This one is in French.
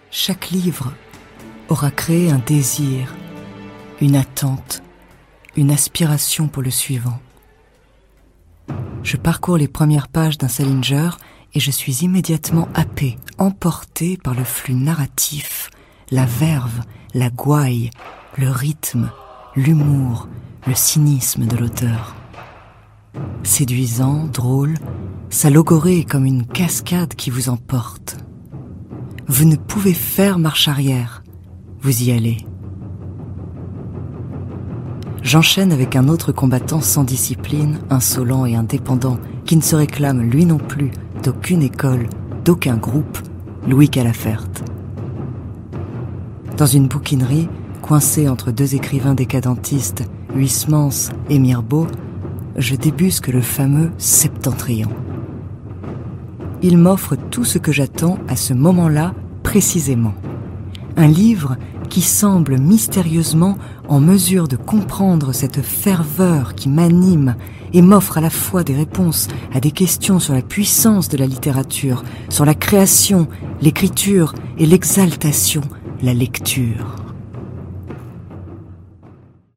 Chaque livre aura créé un désir, une attente, une aspiration pour le suivant. Je parcours les premières pages d'un Salinger et je suis immédiatement happé, emporté par le flux narratif, la verve, la gouaille, le rythme, l'humour, le cynisme de l'auteur. Séduisant, drôle, sa logorée est comme une cascade qui vous emporte. Vous ne pouvez faire marche arrière, vous y allez. J'enchaîne avec un autre combattant sans discipline, insolent et indépendant, qui ne se réclame lui non plus d'aucune école, d'aucun groupe, Louis Calafert. Dans une bouquinerie, coincée entre deux écrivains décadentistes, Huysmans et Mirbeau, je débusque le fameux Septentrion. Il m'offre tout ce que j'attends à ce moment-là précisément. Un livre qui semble mystérieusement en mesure de comprendre cette ferveur qui m'anime et m'offre à la fois des réponses à des questions sur la puissance de la littérature, sur la création, l'écriture et l'exaltation, la lecture.